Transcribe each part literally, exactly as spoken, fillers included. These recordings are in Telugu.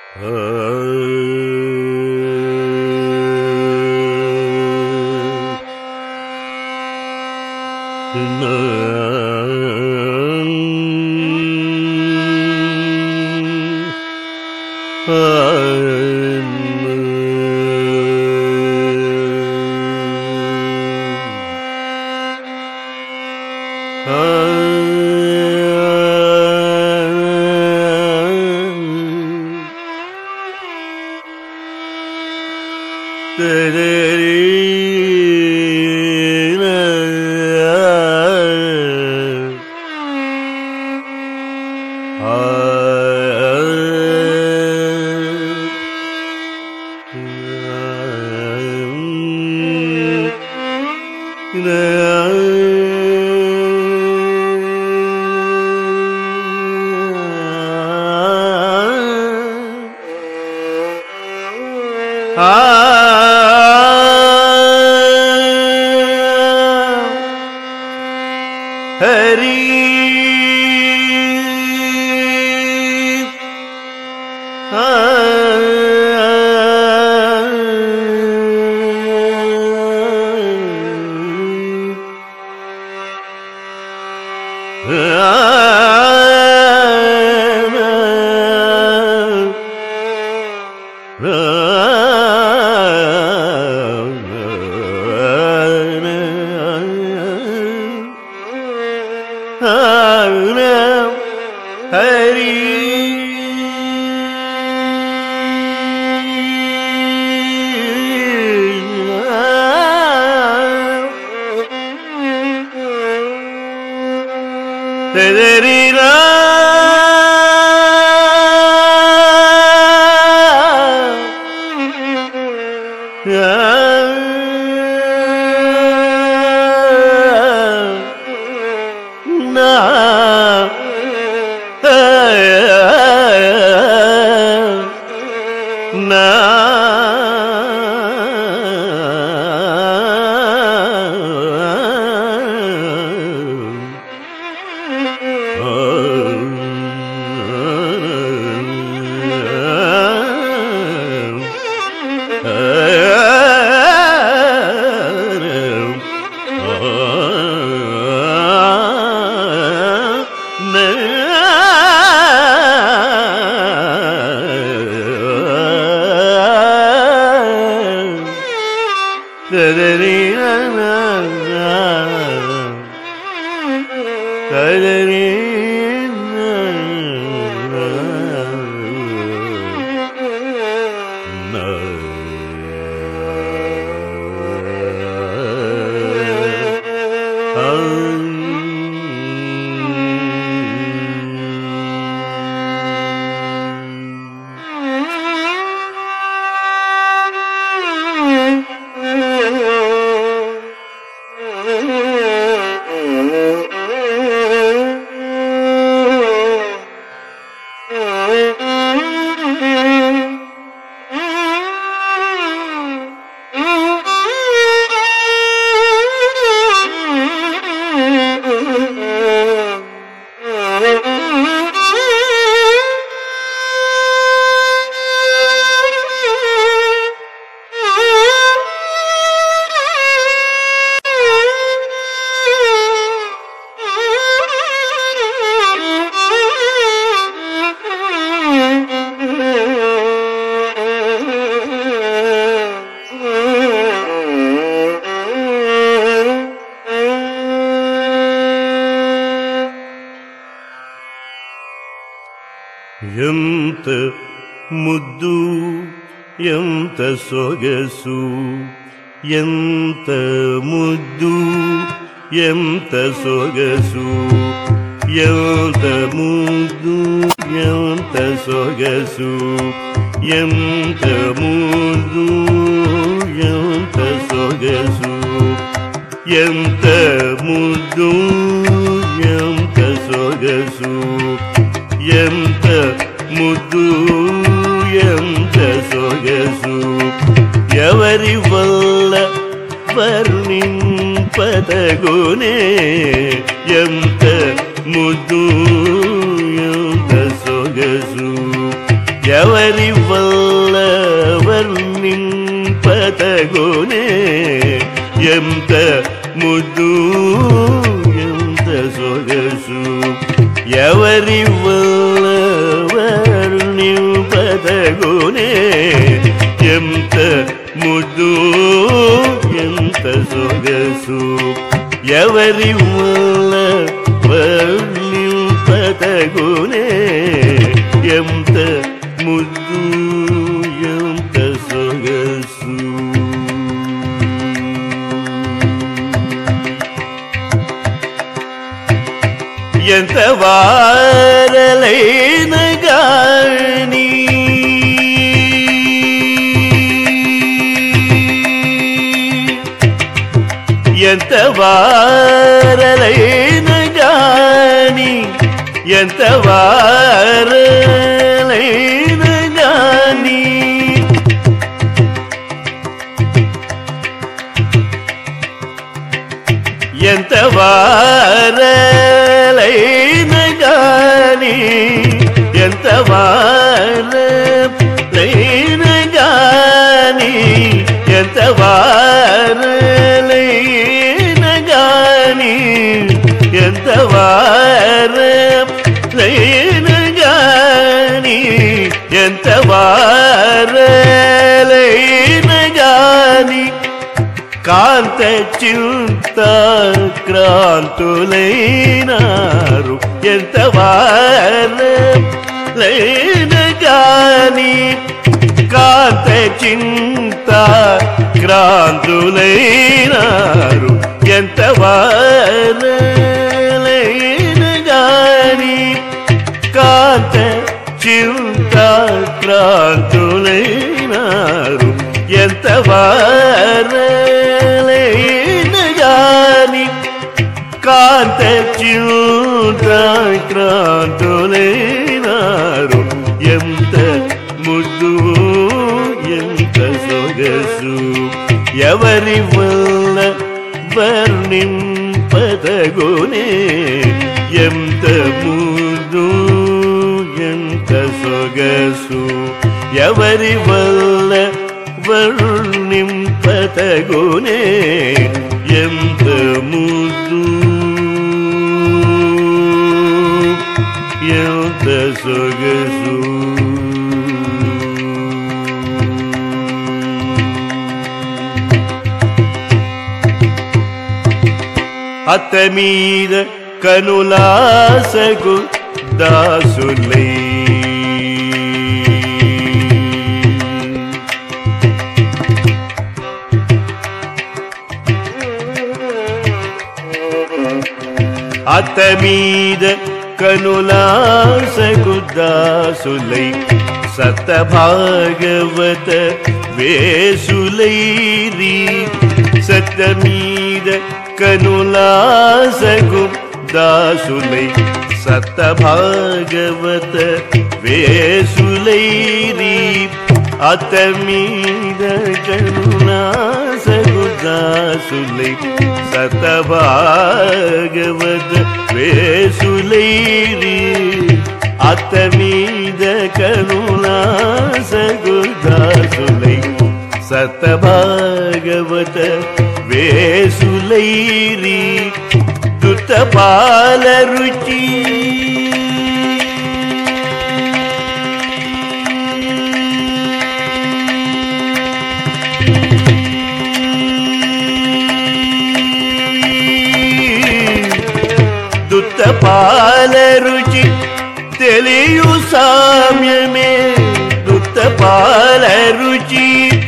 ಎಂತ ಮುದ್ದು ಎಂತ ಸೊಗಸು ಎಂತ ಮುದ್ದು ಎಂತ ಸೊಗಸು ಎಂತ ಮುದ್ದು ಎಂತ ಸೊಗಸು ಎಂತ ಮುದ್ದು ಎಂತ ಸೊಗಸು ಎಂತ ಮುದ್ದು ಎಂತ ಸೊಗಸು ಎಂತ ಮುದ್ದು ಎಂತ ಸೊಗಸು ఎవరి వల్ల వర్ణింపదగునే ఎంత ముద్దు ఎంత సొగసు ఎవరి వల్ల వర్ణింపతగునే ఎంత ముద్దు ఎంత సొగసు ఎవరి వల్ల వర్ణింపతగునే ఎంత ముద్దు ఎంత సొగసు ఎవరి వల్ల వర్ణింపతగునే ఎంత ముద్దు ఎంత సొగసు ఎంత వారలైన గాని ఎంత వారలైన గాని ఎంత వారలైన గాని ఎంత వారలైన గాని ఎంత వారలైన గాని ఎంత వారలైన గాని ఎంత వారలైన గాని ఎంత వారలైన గాని కాంత చింత క్రాంతులైనారు ఎంత వారలైన గాని కాంత చింత క్రాంతులైనారు ఎంత వారలైన గాని కాంత చింత క్రాంతులైనారు ఎంత వారలైన గాని కాంత చింత క్రాంతులైనారు ఎంత ముద్దు ఎంత సొగసు ఎవరి వల్ల వర్ణింపదగునే ఎంత ముద్దు ఎంత సొగసు ఎవరి వల్ల వర్ణింపతగునే ఎంత ముద్దు ఎంత సొగసు అత్త మీద కనులాసగు దాసులై అత్త మీద కనులాసగు దాసులై సత భాగవత వేసులైరి సత మీద కనులాసగు దాసులై సత భాగవత వేసులైరి అత మీద కనులాసగు దాసులై సత భాగవత వేసులైరి అత మీద కనులాసగు దాసులై సత భాగవత వేసులైరి దుత పాల రుచి దుత పాల రుచి తెలియు సామ్యమే దుత పాల రుచి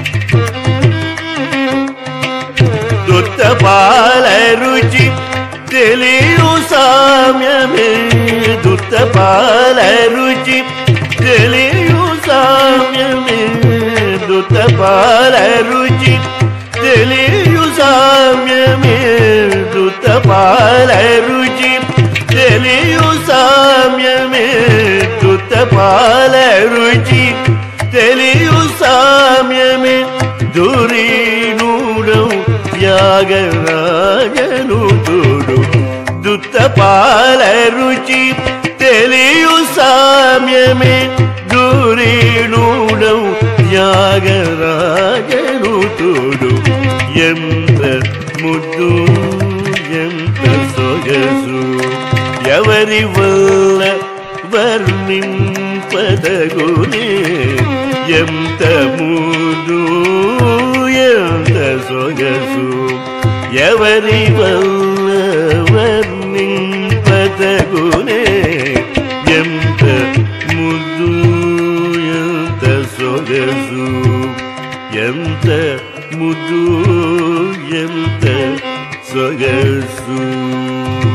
దుత పాల రుచి తెలియు సామ్యమే దుత పాల రుచి తెలియు సామ్యమే దుత పాల రుచి తెలియు సామ్యమే దుత పాల రుచి తెలియు సామ్యమే దుత పాల రుచి తెలియు సామ్యమే దురీనూడవు త్యాగరాజను తోడు దుత పాల రుచి తెలియు సామ్యమే దు ధూరీణుడౌ త్యాగరాజనుతుడు ఎంత ముద్దు ఎంత సొగసు ఎవరి వల్ల వర్ణింపదగునే ఎంత ముద్దు ఎంత సొగసు ఎవరి వల్ల వర్ణింపదగునే ఎంత ముద్దు ఎంత సొగసు ఎంత ముద్దు ఎంత సొగసు